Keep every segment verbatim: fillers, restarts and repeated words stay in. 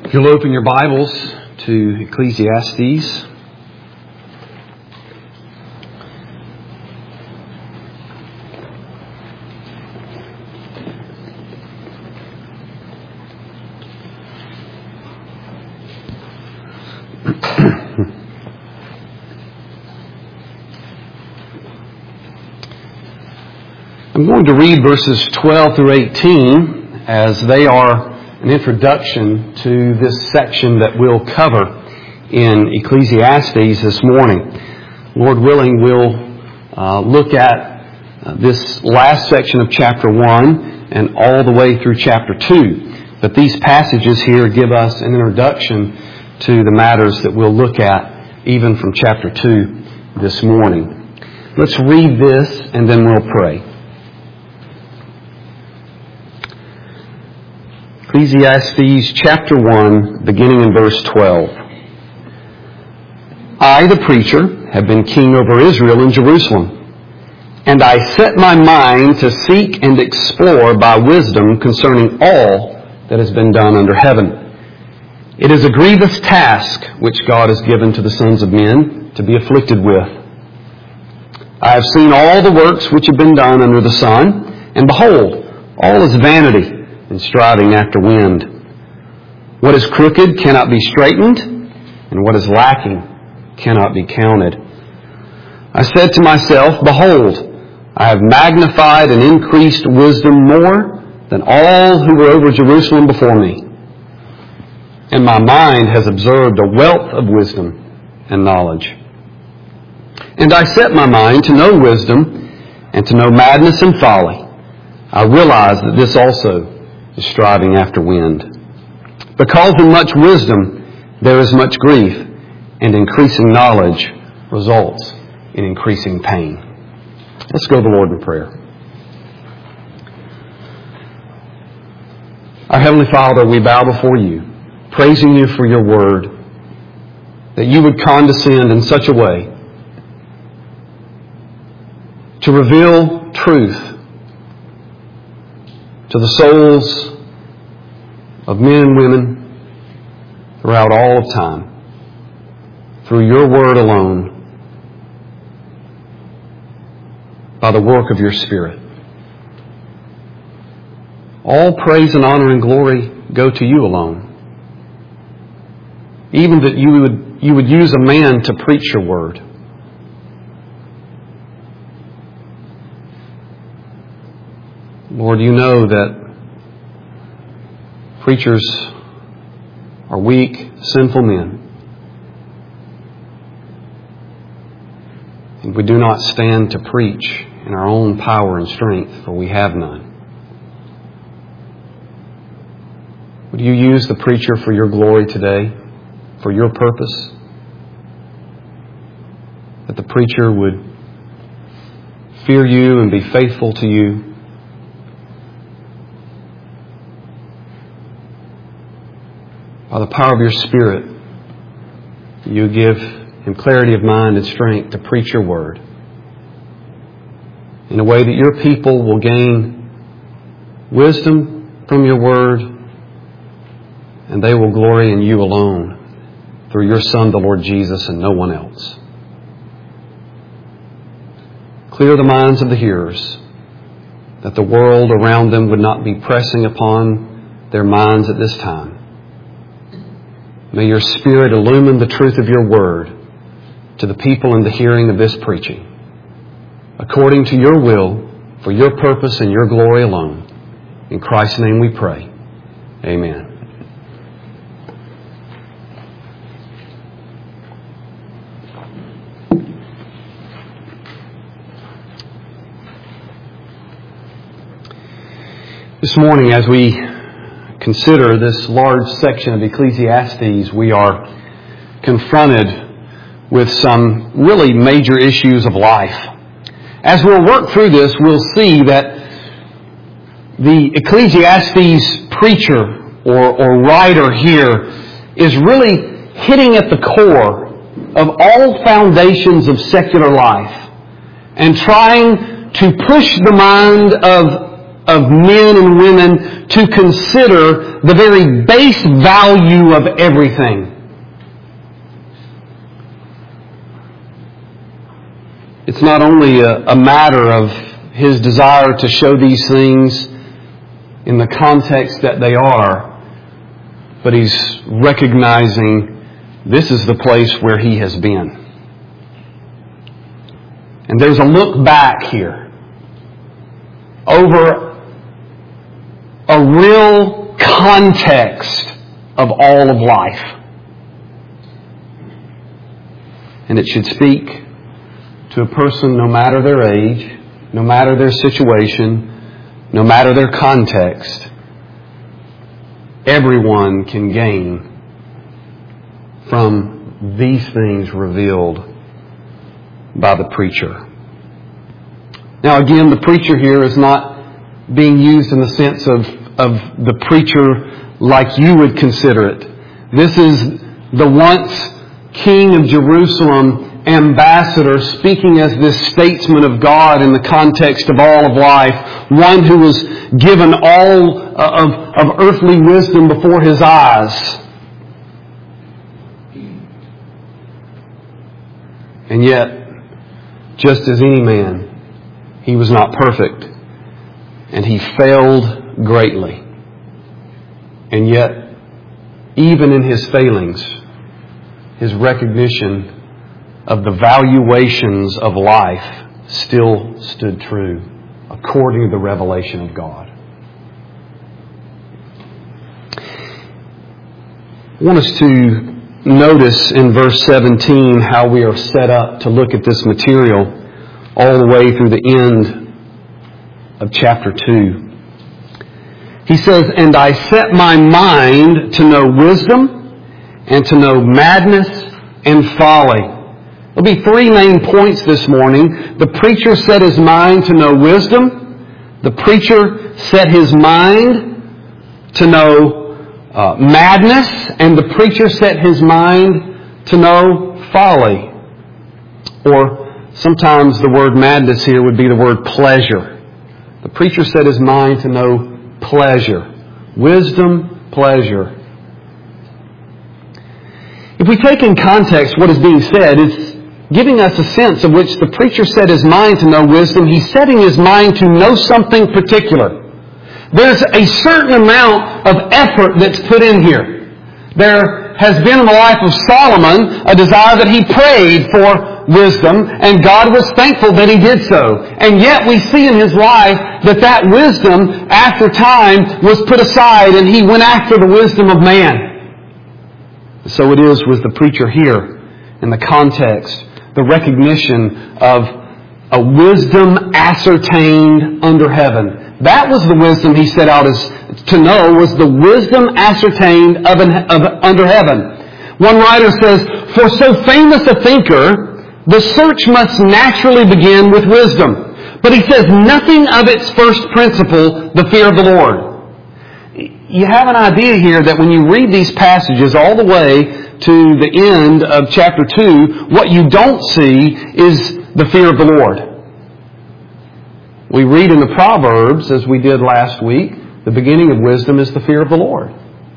If you'll open your Bibles to Ecclesiastes. I'm going to read verses twelve through eighteen as they are an introduction to this section that we'll cover in Ecclesiastes this morning. Lord willing, we'll uh, look at uh, this last section of chapter one and all the way through chapter two. But these passages here give us an introduction to the matters that we'll look at even from chapter two this morning. Let's read this and then we'll pray. Ecclesiastes chapter one, beginning in verse twelve. I, the preacher, have been king over Israel and Jerusalem, and I set my mind to seek and explore by wisdom concerning all that has been done under heaven. It is a grievous task which God has given to the sons of men to be afflicted with. I have seen all the works which have been done under the sun, and behold, all is vanity and striving after wind. What is crooked cannot be straightened, and what is lacking cannot be counted. I said to myself, behold, I have magnified and increased wisdom more than all who were over Jerusalem before me. And my mind has observed a wealth of wisdom and knowledge. And I set my mind to know wisdom and to know madness and folly. I realize that this also is striving after wind. Because in much wisdom there is much grief, and increasing knowledge results in increasing pain. Let's go to the Lord in prayer. Our Heavenly Father, we bow before you, praising you for your word, that you would condescend in such a way to reveal truth to the souls of men and women throughout all of time, through your word alone, by the work of your Spirit. All praise and honor and glory go to you alone. Even that you would, you would use a man to preach your word. Lord, you know that preachers are weak, sinful men. And we do not stand to preach in our own power and strength, for we have none. Would you use the preacher for your glory today, for your purpose? That the preacher would fear you and be faithful to you. By the power of your Spirit, you give him clarity of mind and strength to preach your word in a way that your people will gain wisdom from your word, and they will glory in you alone through your Son, the Lord Jesus, and no one else. Clear the minds of the hearers, that the world around them would not be pressing upon their minds at this time. May your Spirit illumine the truth of your word to the people in the hearing of this preaching, according to your will, for your purpose and your glory alone. In Christ's name we pray. Amen. This morning, as we consider this large section of Ecclesiastes, we are confronted with some really major issues of life. As we'll work through this, we'll see that the Ecclesiastes preacher or, or writer here is really hitting at the core of all foundations of secular life and trying to push the mind of of men and women to consider the very base value of everything. It's not only a, a matter of His desire to show these things in the context that they are, but He's recognizing this is the place where He has been. And there's a look back here over a real context of all of life. And it should speak to a person no matter their age, no matter their situation, no matter their context. Everyone can gain from these things revealed by the preacher. Now again, the preacher here is not being used in the sense of, of the preacher like you would consider it. This is the once King of Jerusalem ambassador speaking as this statesman of God in the context of all of life, one who was given all of, of earthly wisdom before his eyes. And yet, just as any man, he was not perfect. And he failed greatly. And yet, even in his failings, his recognition of the valuations of life still stood true according to the revelation of God. I want us to notice in verse seventeen how we are set up to look at this material all the way through the end of chapter two. He says, "And I set my mind to know wisdom and to know madness and folly." There'll be three main points this morning. The preacher set his mind to know wisdom. The preacher set his mind to know uh, madness. And the preacher set his mind to know folly. Or sometimes the word madness here would be the word pleasure. The preacher set his mind to know pleasure. Wisdom, pleasure. If we take in context what is being said, it's giving us a sense of which the preacher set his mind to know wisdom. He's setting his mind to know something particular. There's a certain amount of effort that's put in here. There has been in the life of Solomon a desire that he prayed for wisdom, and God was thankful that he did so. And yet we see in his life that that wisdom, after time, was put aside, and he went after the wisdom of man. So it is with the preacher here in the context. The recognition of a wisdom ascertained under heaven. That was the wisdom he set out as to know, was the wisdom ascertained of, an, of under heaven. One writer says, "For so famous a thinker, the search must naturally begin with wisdom." But he says nothing of its first principle, the fear of the Lord. You have an idea here that when you read these passages all the way to the end of chapter two, what you don't see is the fear of the Lord. We read in the Proverbs, as we did last week, the beginning of wisdom is the fear of the Lord.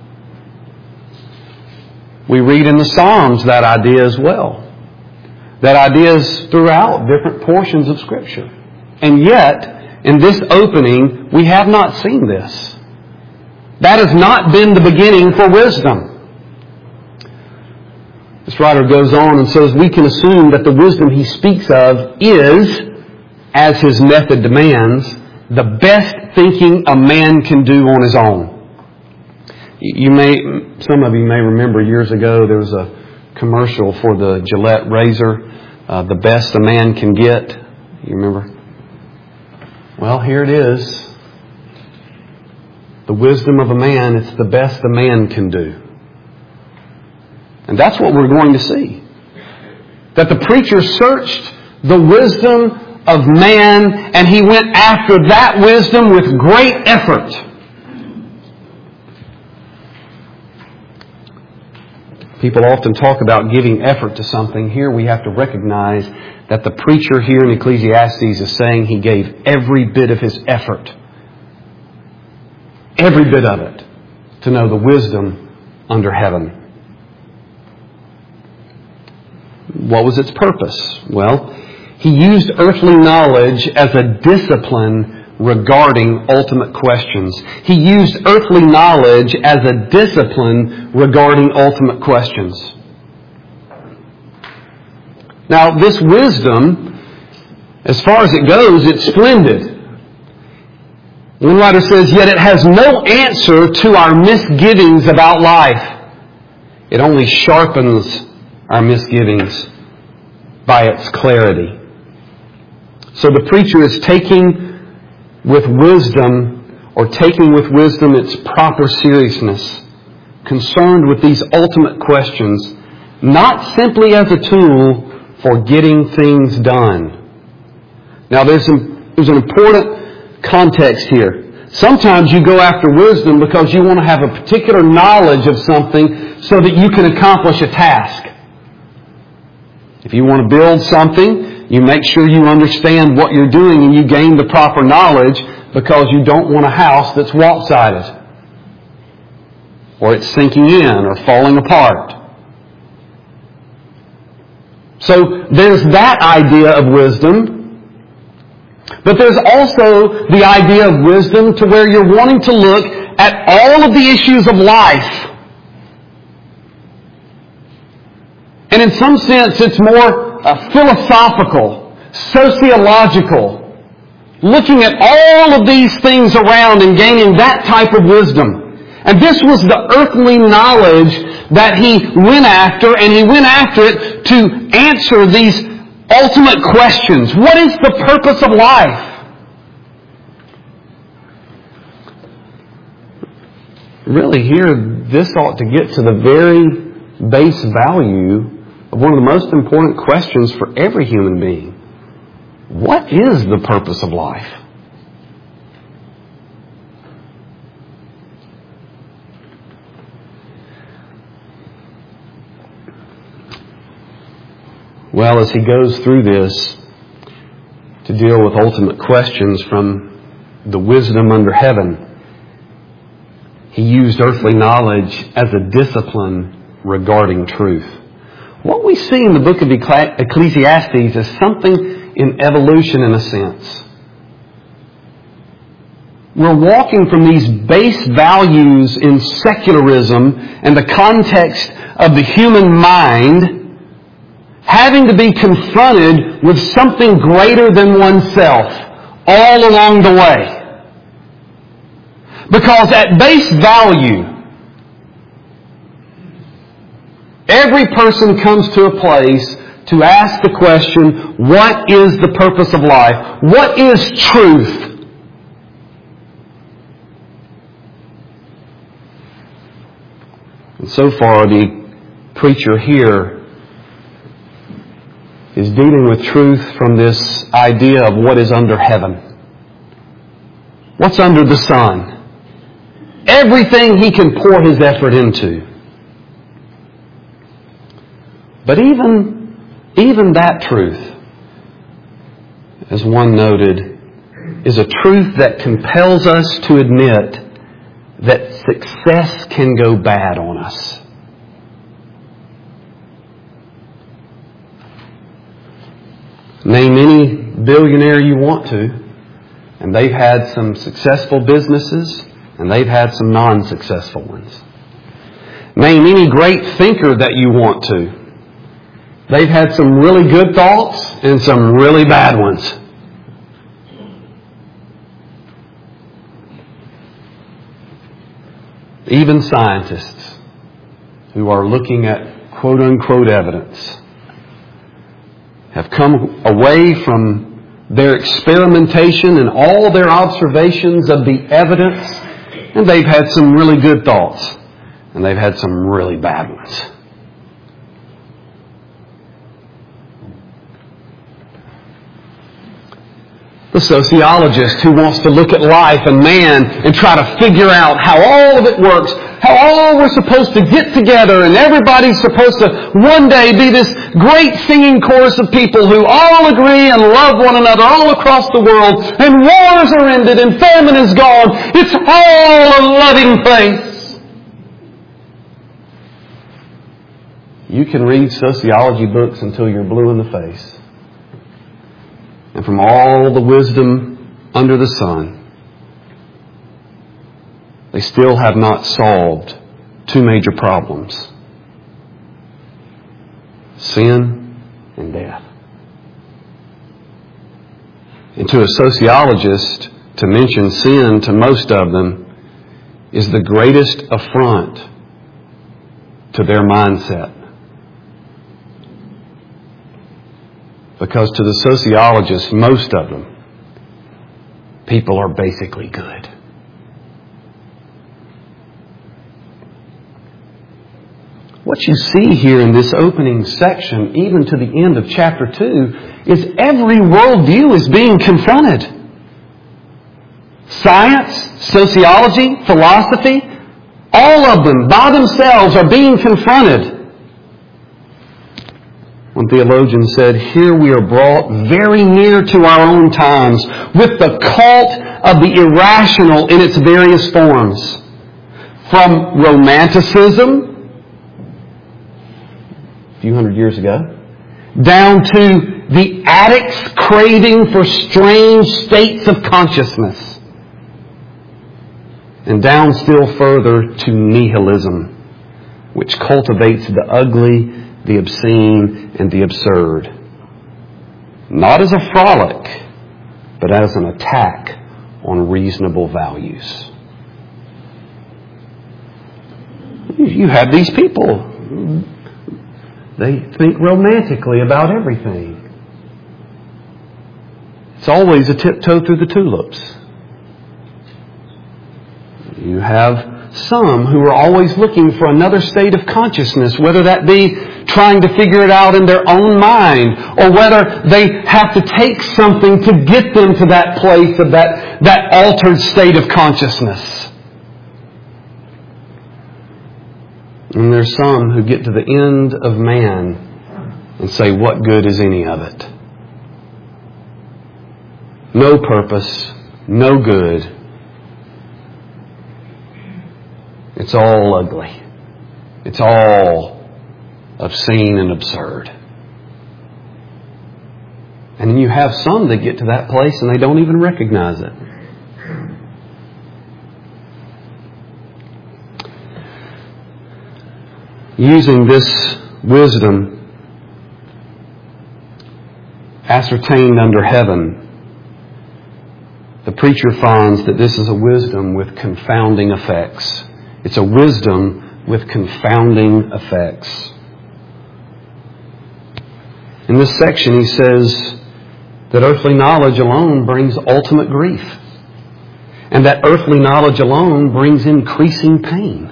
We read in the Psalms that idea as well. That idea is throughout different portions of Scripture. And yet, in this opening, we have not seen this. That has not been the beginning for wisdom. This writer goes on and says, we can assume that the wisdom he speaks of is, as his method demands, the best thinking a man can do on his own. You may, some of you may remember years ago there was a commercial for the Gillette razor, uh, the best a man can get. You remember? Well, here it is. The wisdom of a man, it's the best a man can do. And that's what we're going to see. That the preacher searched the wisdom of man, and he went after that wisdom with great effort. People often talk about giving effort to something. Here we have to recognize that the preacher here in Ecclesiastes is saying he gave every bit of his effort every bit of it, to know the wisdom under heaven. What was its purpose? Well, he used earthly knowledge as a discipline regarding ultimate questions. He used earthly knowledge as a discipline regarding ultimate questions. Now, this wisdom, as far as it goes, it's splendid. One writer says, yet it has no answer to our misgivings about life. It only sharpens our misgivings by its clarity. So the preacher is taking with wisdom, or taking with wisdom its proper seriousness, concerned with these ultimate questions, not simply as a tool for getting things done. Now there's, some, there's an important context here. Sometimes you go after wisdom because you want to have a particular knowledge of something so that you can accomplish a task. If you want to build something, you make sure you understand what you're doing and you gain the proper knowledge, because you don't want a house that's lopsided, or it's sinking in or falling apart. So there's that idea of wisdom. But there's also the idea of wisdom to where you're wanting to look at all of the issues of life. And in some sense, it's more uh, philosophical, sociological, looking at all of these things around and gaining that type of wisdom. And this was the earthly knowledge that he went after, and he went after it to answer these ultimate questions. What is the purpose of life? Really here, this ought to get to the very base value of one of the most important questions for every human being. What is the purpose of life? Well, as he goes through this to deal with ultimate questions from the wisdom under heaven, he used earthly knowledge as a discipline regarding truth. What we see in the book of Ecclesiastes is something in evolution in a sense. We're walking from these base values in secularism and the context of the human mind, having to be confronted with something greater than oneself all along the way. Because at base value, every person comes to a place to ask the question, what is the purpose of life? What is truth? And so far, the preacher here is dealing with truth from this idea of what is under heaven. What's under the sun? Everything he can pour his effort into. But even, even that truth, as one noted, is a truth that compels us to admit that success can go bad on us. Name any billionaire you want to, and they've had some successful businesses, and they've had some non-successful ones. Name any great thinker that you want to. They've had some really good thoughts and some really bad ones. Even scientists who are looking at quote-unquote evidence have come away from their experimentation and all their observations of the evidence, and they've had some really good thoughts and they've had some really bad ones. The sociologist who wants to look at life and man and try to figure out how all of it works, how all we're supposed to get together and everybody's supposed to one day be this great singing chorus of people who all agree and love one another all across the world, and wars are ended and famine is gone. It's all a loving place. You can read sociology books until you're blue in the face. And from all the wisdom under the sun, they still have not solved two major problems: sin and death. And to a sociologist, to mention sin to most of them is the greatest affront to their mindset. Because to the sociologists, most of them, people are basically good. What you see here in this opening section, even to the end of chapter two, is every worldview is being confronted. Science, sociology, philosophy, all of them by themselves are being confronted. One theologian said, here we are brought very near to our own times with the cult of the irrational in its various forms. From Romanticism, a few hundred years ago, down to the addict's craving for strange states of consciousness, and down still further to nihilism, which cultivates the ugly, the obscene, and the absurd. Not as a frolic, but as an attack on reasonable values. You have these people. They think romantically about everything. It's always a tiptoe through the tulips. You have some who are always looking for another state of consciousness, whether that be trying to figure it out in their own mind, or whether they have to take something to get them to that place of that, that altered state of consciousness. And there's some who get to the end of man and say, what good is any of it? No purpose, no good. It's all ugly. It's all obscene and absurd. And then you have some that get to that place and they don't even recognize it. Using this wisdom ascertained under heaven, the preacher finds that this is a wisdom with confounding effects. It's a wisdom with confounding effects. In this section, he says that earthly knowledge alone brings ultimate grief, and that earthly knowledge alone brings increasing pain.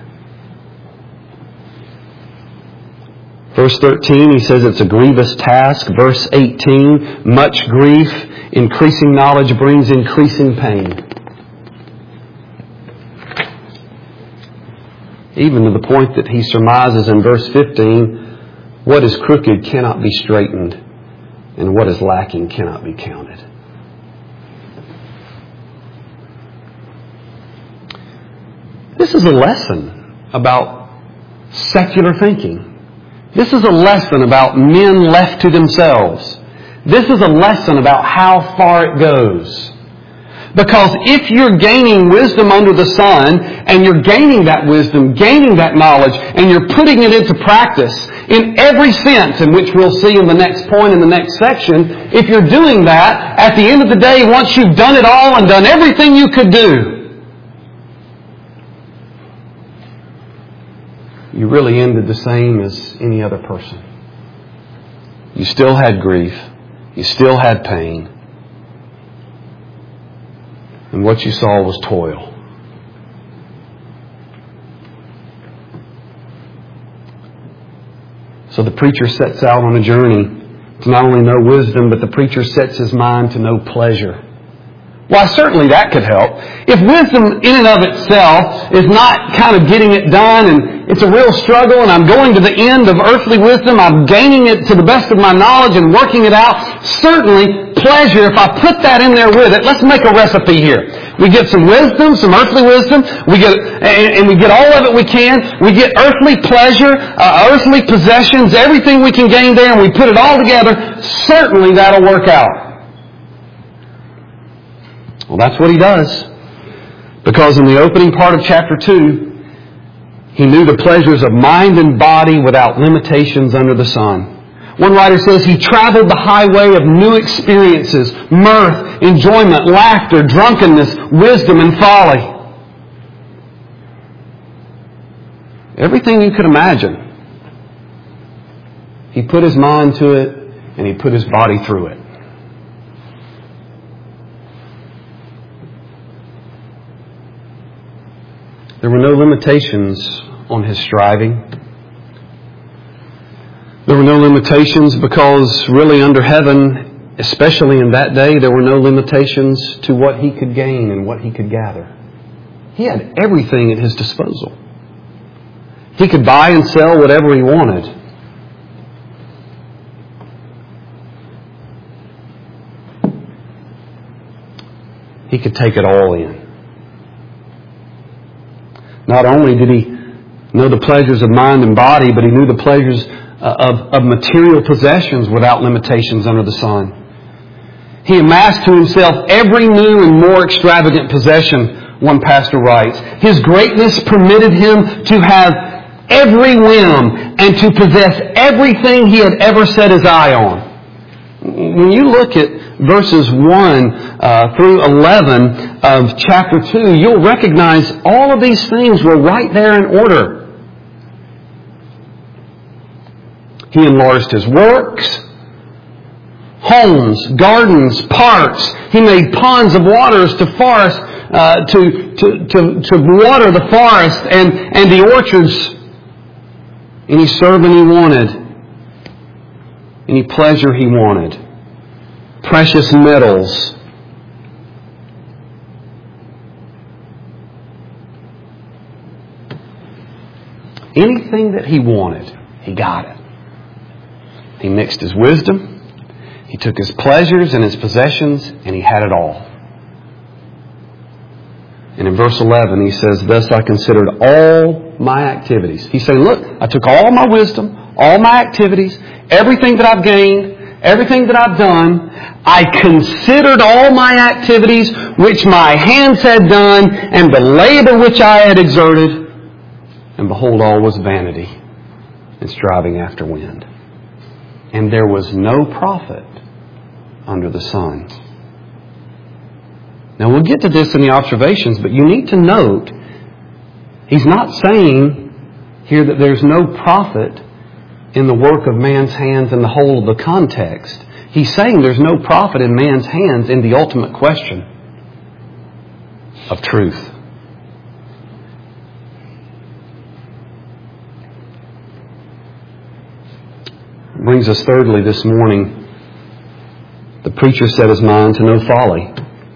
Verse thirteen, he says it's a grievous task. Verse eighteen, much grief, increasing knowledge brings increasing pain. Even to the point that he surmises in verse fifteen, what is crooked cannot be straightened, and what is lacking cannot be counted. This is a lesson about secular thinking. This is a lesson about men left to themselves. This is a lesson about how far it goes. Because if you're gaining wisdom under the sun, and you're gaining that wisdom, gaining that knowledge, and you're putting it into practice in every sense, in which we'll see in the next point in the next section, if you're doing that, at the end of the day, once you've done it all and done everything you could do, you really ended the same as any other person. You still had grief. You still had pain. And what you saw was toil. So the preacher sets out on a journey to not only know wisdom, but the preacher sets his mind to know pleasure. Why, certainly that could help. If wisdom in and of itself is not kind of getting it done and it's a real struggle and I'm going to the end of earthly wisdom, I'm gaining it to the best of my knowledge and working it out, certainly pleasure, if I put that in there with it, let's make a recipe here. We get some wisdom, some earthly wisdom, we get, and we get all of it we can. We get earthly pleasure, uh, earthly possessions, everything we can gain there, and we put it all together. Certainly that'll work out. Well, that's what he does. Because in the opening part of chapter two, he knew the pleasures of mind and body without limitations under the sun. One writer says he traveled the highway of new experiences, mirth, enjoyment, laughter, drunkenness, wisdom, and folly. Everything you could imagine. He put his mind to it, and he put his body through it. There were no limitations on his striving. There were no limitations because really under heaven, especially in that day, there were no limitations to what he could gain and what he could gather. He had everything at his disposal. He could buy and sell whatever he wanted. He could take it all in. Not only did he know the pleasures of mind and body, but he knew the pleasures of, of material possessions without limitations under the sun. He amassed to himself every new and more extravagant possession, one pastor writes. His greatness permitted him to have every whim and to possess everything he had ever set his eye on. When you look at verses one uh, through eleven of chapter two, you'll recognize all of these things were right there in order. He enlarged his works, homes, gardens, parks. He made ponds of waters to forest, uh, to, to, to, to water the forest and, and the orchards. Any servant he wanted, any pleasure he wanted. Precious metals. Anything that he wanted, he got it. He mixed his wisdom, he took his pleasures and his possessions, and he had it all. And in verse eleven he says, thus I considered all my activities. He's saying, look, I took all my wisdom, all my activities, everything that I've gained, everything that I've done, I considered all my activities which my hands had done and the labor which I had exerted, and behold, all was vanity and striving after wind. And there was no profit under the sun. Now we'll get to this in the observations, but you need to note, he's not saying here that there's no profit in the work of man's hands in the whole of the context. He's saying there's no profit in man's hands in the ultimate question of truth. Brings us thirdly this morning, the preacher set his mind to no folly.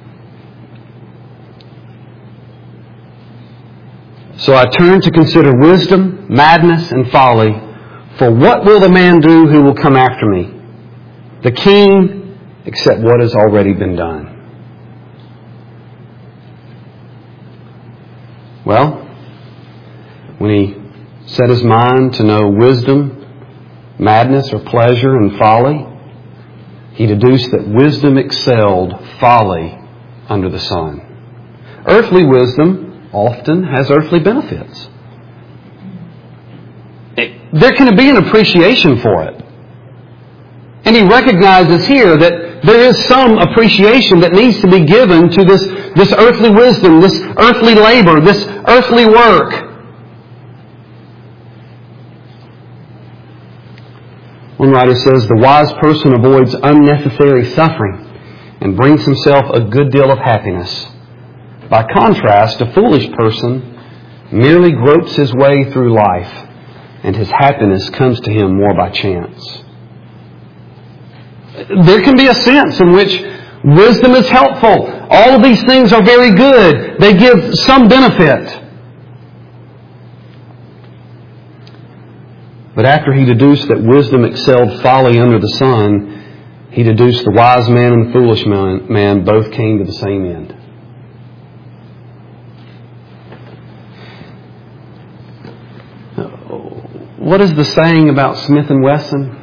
So I turn to consider wisdom, madness, and folly. For what will the man do who will come after me? The king, except what has already been done. Well, when he set his mind to know wisdom, madness, or pleasure and folly, he deduced that wisdom excelled folly under the sun. Earthly wisdom often has earthly benefits. There can be an appreciation for it. And he recognizes here that there is some appreciation that needs to be given to this, this earthly wisdom, this earthly labor, this earthly work. One writer says, the wise person avoids unnecessary suffering and brings himself a good deal of happiness. By contrast, a foolish person merely gropes his way through life, and his happiness comes to him more by chance. There can be a sense in which wisdom is helpful. All of these things are very good. They give some benefit. But after he deduced that wisdom excelled folly under the sun, he deduced the wise man and the foolish man, man both came to the same end. What is the saying about Smith and Wesson?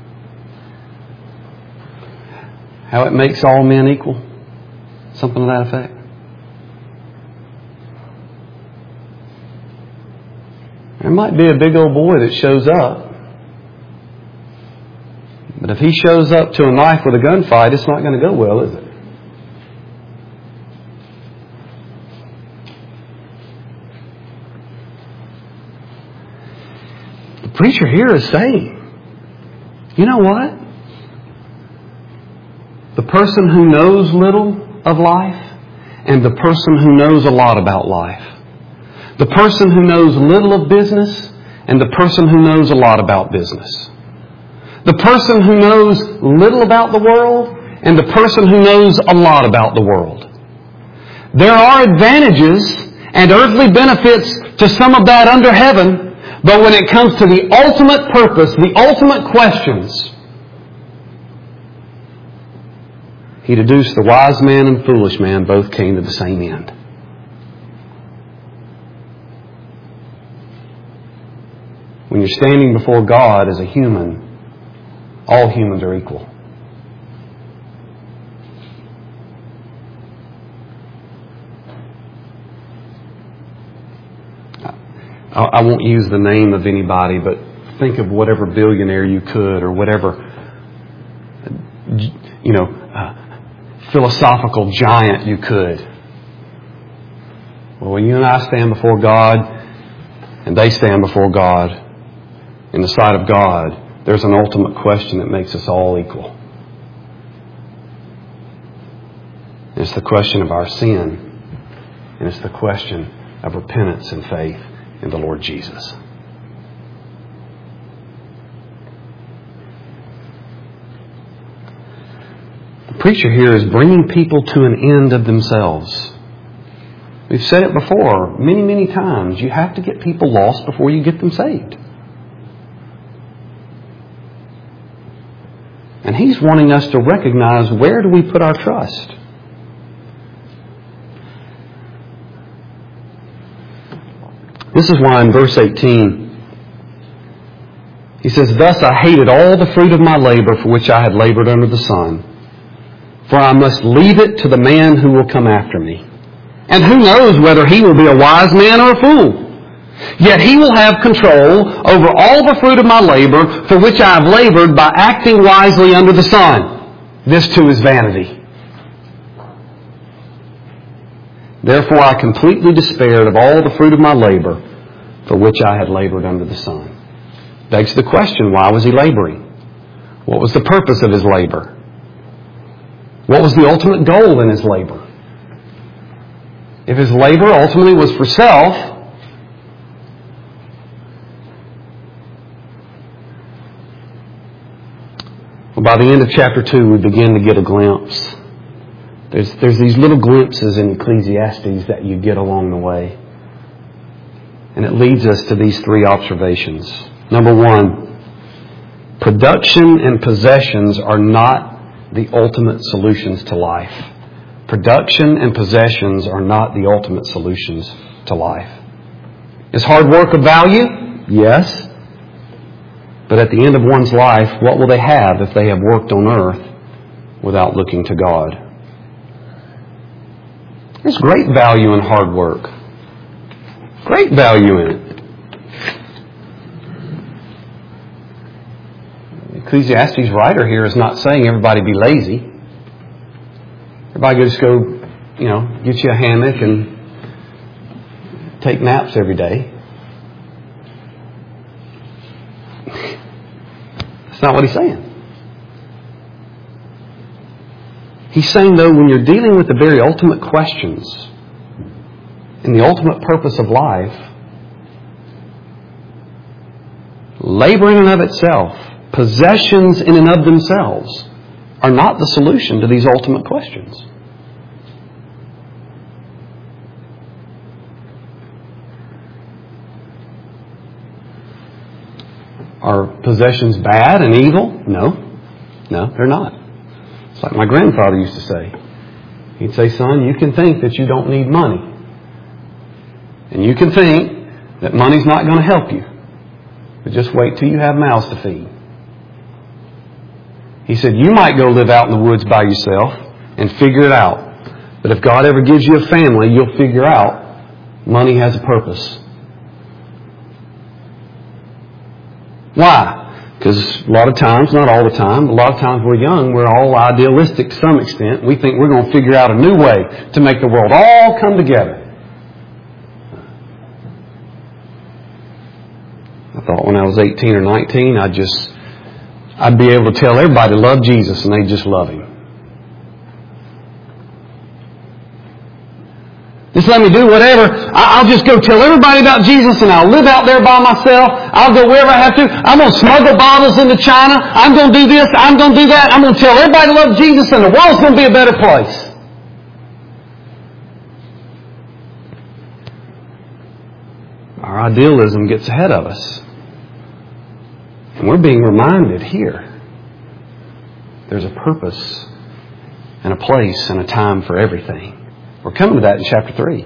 How it makes all men equal? Something to that effect. There might be a big old boy that shows up. But if he shows up to a knife with a gunfight, it's not going to go well, is it? The preacher here is saying, you know what? The person who knows little of life and the person who knows a lot about life. The person who knows little of business and the person who knows a lot about business. The person who knows little about the world and the person who knows a lot about the world. There are advantages and earthly benefits to some of that under heaven, but when it comes to the ultimate purpose, the ultimate questions, he deduced the wise man and foolish man both came to the same end. When you're standing before God as a human, all humans are equal. I, I won't use the name of anybody, but think of whatever billionaire you could or whatever, you know, uh, philosophical giant you could. Well, when you and I stand before God and they stand before God, in the sight of God, there's an ultimate question that makes us all equal. It's the question of our sin, and it's the question of repentance and faith in the Lord Jesus. The preacher here is bringing people to an end of themselves. We've said it before many, many times. You have to get people lost before you get them saved. And he's wanting us to recognize, where do we put our trust? This is why in verse eighteen, he says, "Thus I hated all the fruit of my labor for which I had labored under the sun. For I must leave it to the man who will come after me. And who knows whether he will be a wise man or a fool? Yet he will have control over all the fruit of my labor for which I have labored by acting wisely under the sun. This too is vanity. Therefore I completely despaired of all the fruit of my labor for which I had labored under the sun." Begs the question, why was he laboring? What was the purpose of his labor? What was the ultimate goal in his labor? If his labor ultimately was for self, by the end of chapter two, we begin to get a glimpse. There's, there's these little glimpses in Ecclesiastes that you get along the way. And it leads us to these three observations. Number one, production and possessions are not the ultimate solutions to life. Production and possessions are not the ultimate solutions to life. Is hard work of value? Yes. But at the end of one's life, what will they have if they have worked on earth without looking to God? There's great value in hard work. Great value in it. The Ecclesiastes writer here is not saying everybody be lazy. Everybody just go, you know, get you a hammock and take naps every day. That's not what he's saying. He's saying, though, when you're dealing with the very ultimate questions and the ultimate purpose of life, labor in and of itself, possessions in and of themselves, are not the solution to these ultimate questions. Are possessions bad and evil? No. No, they're not. It's like my grandfather used to say. He'd say, son, you can think that you don't need money. And you can think that money's not going to help you. But just wait till you have mouths to feed. He said, you might go live out in the woods by yourself and figure it out. But if God ever gives you a family, you'll figure out money has a purpose. Why? Because a lot of times, not all the time, a lot of times we're young, we're all idealistic to some extent. We think we're going to figure out a new way to make the world all come together. I thought when I was eighteen or nineteen, I'd just, I'd be able to tell everybody to love Jesus and they'd just love Him. Just let me do whatever. I'll just go tell everybody about Jesus and I'll live out there by myself. I'll go wherever I have to. I'm going to smuggle bottles into China. I'm going to do this. I'm going to do that. I'm going to tell everybody to love Jesus and the world's going to be a better place. Our idealism gets ahead of us. And we're being reminded here. There's a purpose and a place and a time for everything. We're coming to that in chapter three.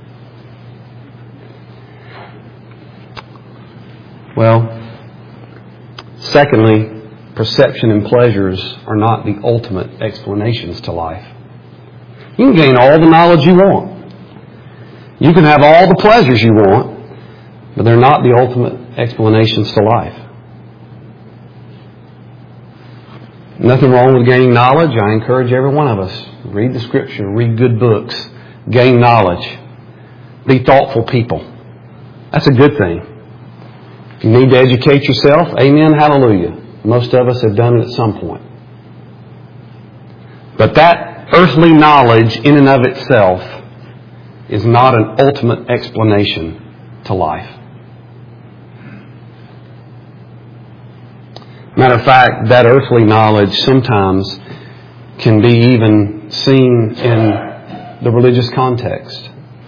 Well, secondly, perception and pleasures are not the ultimate explanations to life. You can gain all the knowledge you want. You can have all the pleasures you want, but they're not the ultimate explanations to life. Nothing wrong with gaining knowledge. I encourage every one of us. Read the Scripture. Read good books. Gain knowledge. Be thoughtful people. That's a good thing. If you need to educate yourself, amen, hallelujah. Most of us have done it at some point. But that earthly knowledge in and of itself is not an ultimate explanation to life. Matter of fact, that earthly knowledge sometimes can be even seen in the religious context.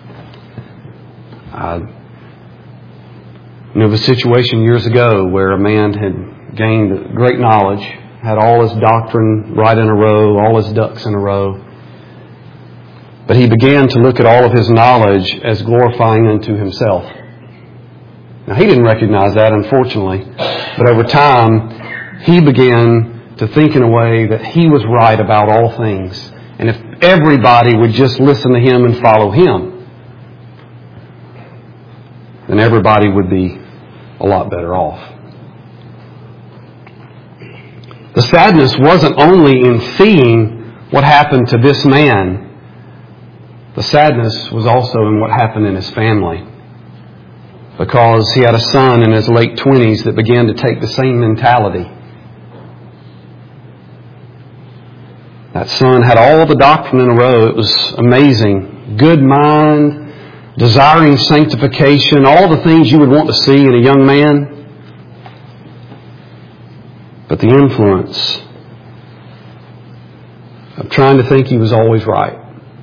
I knew of a situation years ago where a man had gained great knowledge, had all his doctrine right in a row, all his ducks in a row. But he began to look at all of his knowledge as glorifying unto himself. Now, he didn't recognize that, unfortunately. But over time, he began to think in a way that he was right about all things. And if everybody would just listen to him and follow him, then everybody would be a lot better off. The sadness wasn't only in seeing what happened to this man. The sadness was also in what happened in his family. Because he had a son in his late twenties that began to take the same mentality. That son had all the doctrine in a row. It was amazing. Good mind, desiring sanctification, all the things you would want to see in a young man. But the influence of trying to think he was always right.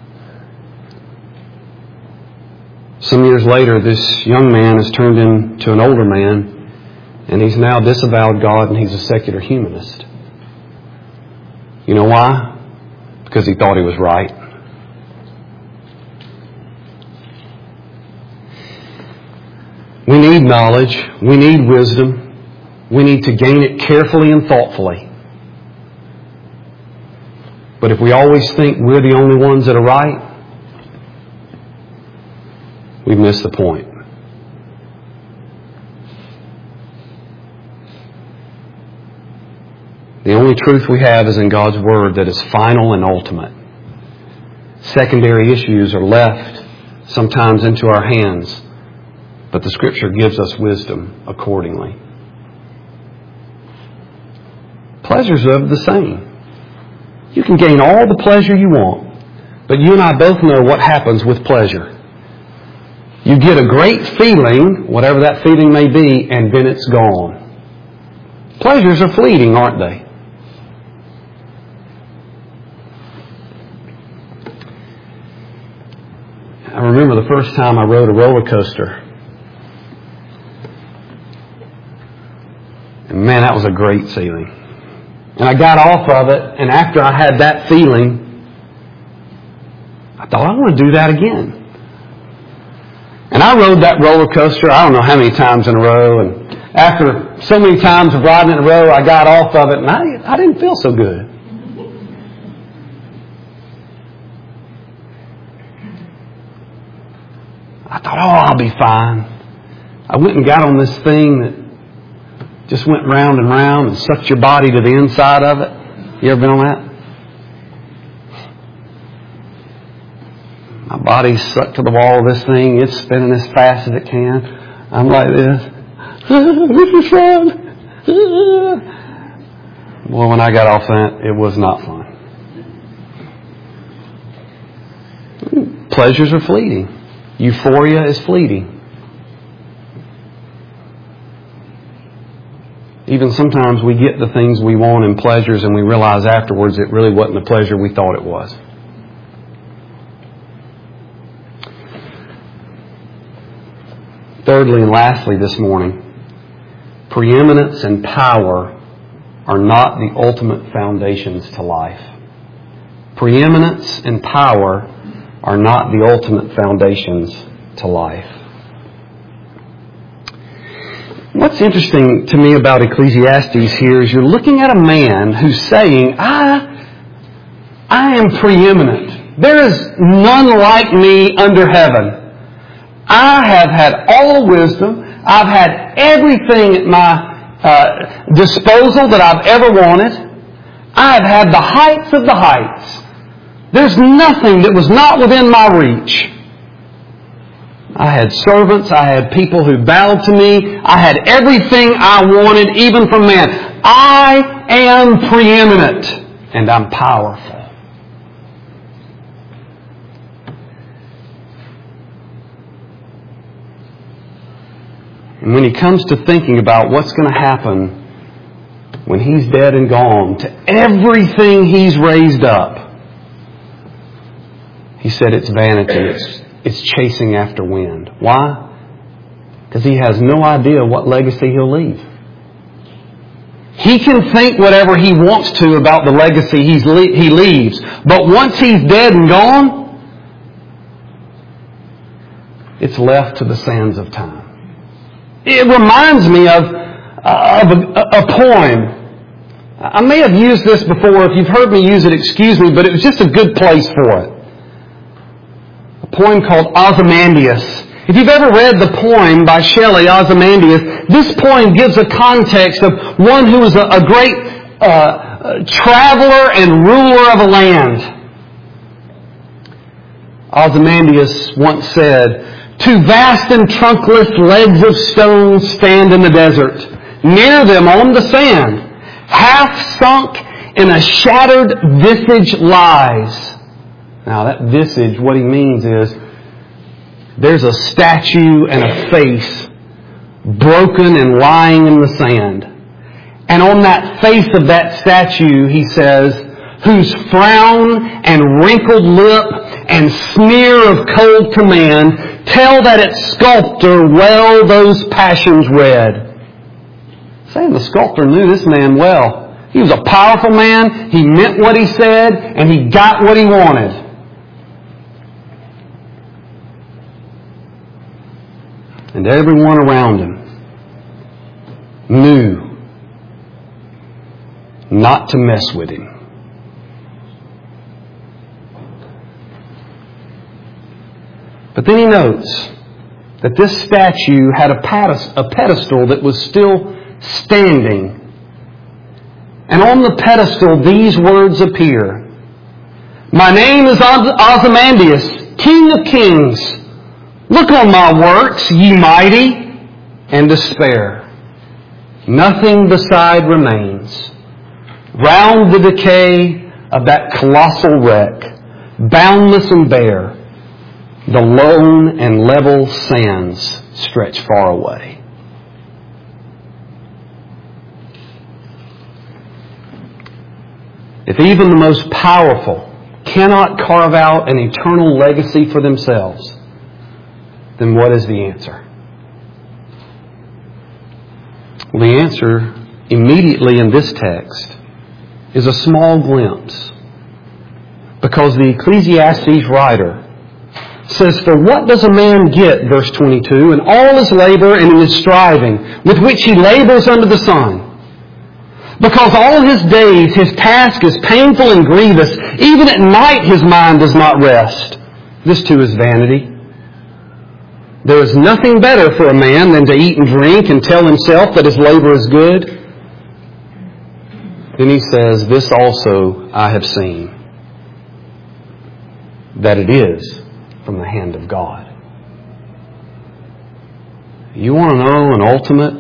Some years later, this young man has turned into an older man, and he's now disavowed God and he's a secular humanist. You know why? Because he thought he was right. We need knowledge. We need wisdom. We need to gain it carefully and thoughtfully. But if we always think we're the only ones that are right, we've missed the point. The only truth we have is in God's Word that is final and ultimate. Secondary issues are left sometimes into our hands, but the Scripture gives us wisdom accordingly. Pleasures are the same. You can gain all the pleasure you want, but you and I both know what happens with pleasure. You get a great feeling, whatever that feeling may be, and then it's gone. Pleasures are fleeting, aren't they? I remember the first time I rode a roller coaster. man, that was a great feeling. And I got off of it, and after I had that feeling, I thought, I want to do that again. And I rode that roller coaster, I don't know how many times in a row, and after so many times of riding in a row, I got off of it, and I, I didn't feel so good. I thought, oh, I'll be fine. I went and got on this thing that just went round and round and sucked your body to the inside of it. You ever been on that? My body's stuck to the wall of this thing. It's spinning as fast as it can. I'm like this. This is fun. Well, when I got off that, it was not fun. Pleasures are fleeting. Euphoria is fleeting. Even sometimes we get the things we want in pleasures and we realize afterwards it really wasn't the pleasure we thought it was. Thirdly and lastly this morning, preeminence and power are not the ultimate foundations to life. Preeminence and power are not the ultimate foundations to life. What's interesting to me about Ecclesiastes here is you're looking at a man who's saying, I, I am preeminent. There is none like me under heaven. I have had all wisdom. I've had everything at my uh, disposal that I've ever wanted. I have had the heights of the heights. There's nothing that was not within my reach. I had servants. I had people who bowed to me. I had everything I wanted, even from man. I am preeminent and I'm powerful. And when he comes to thinking about what's going to happen when he's dead and gone to everything he's raised up, he said it's vanity. It's, it's chasing after wind. Why? Because he has no idea what legacy he'll leave. He can think whatever he wants to about the legacy he's le- he leaves. But once he's dead and gone, it's left to the sands of time. It reminds me of, uh, of a, a poem. I may have used this before. If you've heard me use it, excuse me, but it was just a good place for it. A poem called Ozymandias. If you've ever read the poem by Shelley, Ozymandias, this poem gives a context of one who was a, a great uh, traveler and ruler of a land. Ozymandias once said, two vast and trunkless legs of stone stand in the desert. Near them on the sand, half sunk in a shattered visage lies. Now that visage, what he means is, there's a statue and a face broken and lying in the sand. And on that face of that statue, he says, whose frown and wrinkled lip and sneer of cold command tell that its sculptor well those passions read. Saying the sculptor knew this man well. He was a powerful man. He meant what he said, and he got what he wanted. And everyone around him knew not to mess with him. But then he notes that this statue had a pedestal that was still standing. And on the pedestal, these words appear. My name is Ozymandias, King of Kings. Look on my works, ye mighty, and despair. Nothing beside remains. Round the decay of that colossal wreck, boundless and bare, the lone and level sands stretch far away. If even the most powerful cannot carve out an eternal legacy for themselves, then what is the answer? Well, the answer immediately in this text is a small glimpse. Because the Ecclesiastes writer says, "For what does a man get," verse twenty-two, "in all his labor and in his striving, with which he labors under the sun? Because all his days his task is painful and grievous. Even at night his mind does not rest. This too is vanity. There is nothing better for a man than to eat and drink and tell himself that his labor is good." Then he says, "This also I have seen, that it is from the hand of God." You want to know an ultimate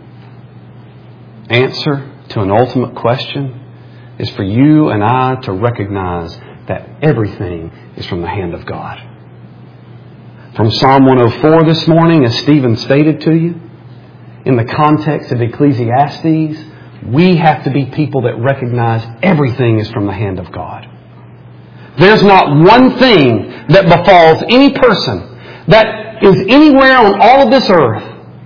answer to an ultimate question? Is for you and I to recognize that everything is from the hand of God. From Psalm one oh four this morning, as Stephen stated to you, in the context of Ecclesiastes, we have to be people that recognize everything is from the hand of God. There's not one thing that befalls any person that is anywhere on all of this earth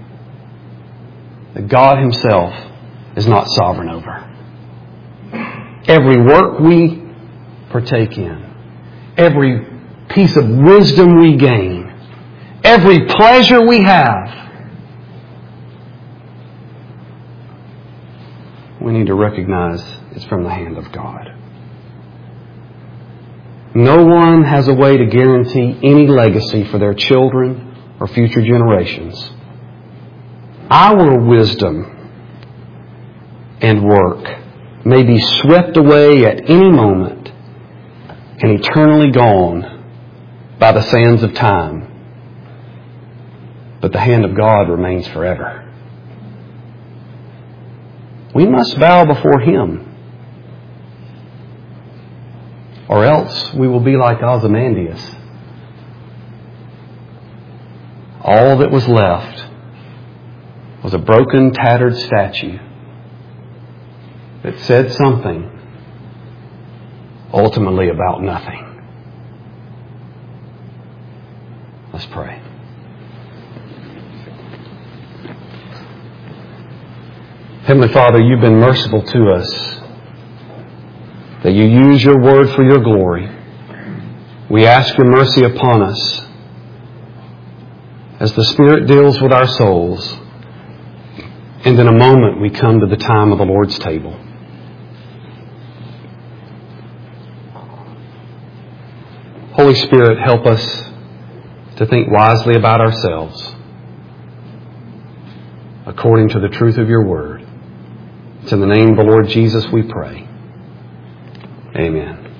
that God Himself is not sovereign over. Every work we partake in, every piece of wisdom we gain, every pleasure we have, we need to recognize it's from the hand of God. No one has a way to guarantee any legacy for their children or future generations. Our wisdom and work may be swept away at any moment and eternally gone by the sands of time. But the hand of God remains forever. We must bow before Him, or else we will be like Ozymandias. All that was left was a broken, tattered statue that said something ultimately about nothing. Let's pray. Heavenly Father, You've been merciful to us, that You use Your Word for Your glory. We ask Your mercy upon us as the Spirit deals with our souls. And in a moment we come to the time of the Lord's table. Holy Spirit, help us to think wisely about ourselves according to the truth of Your Word. It's in the name of the Lord Jesus we pray. Amen.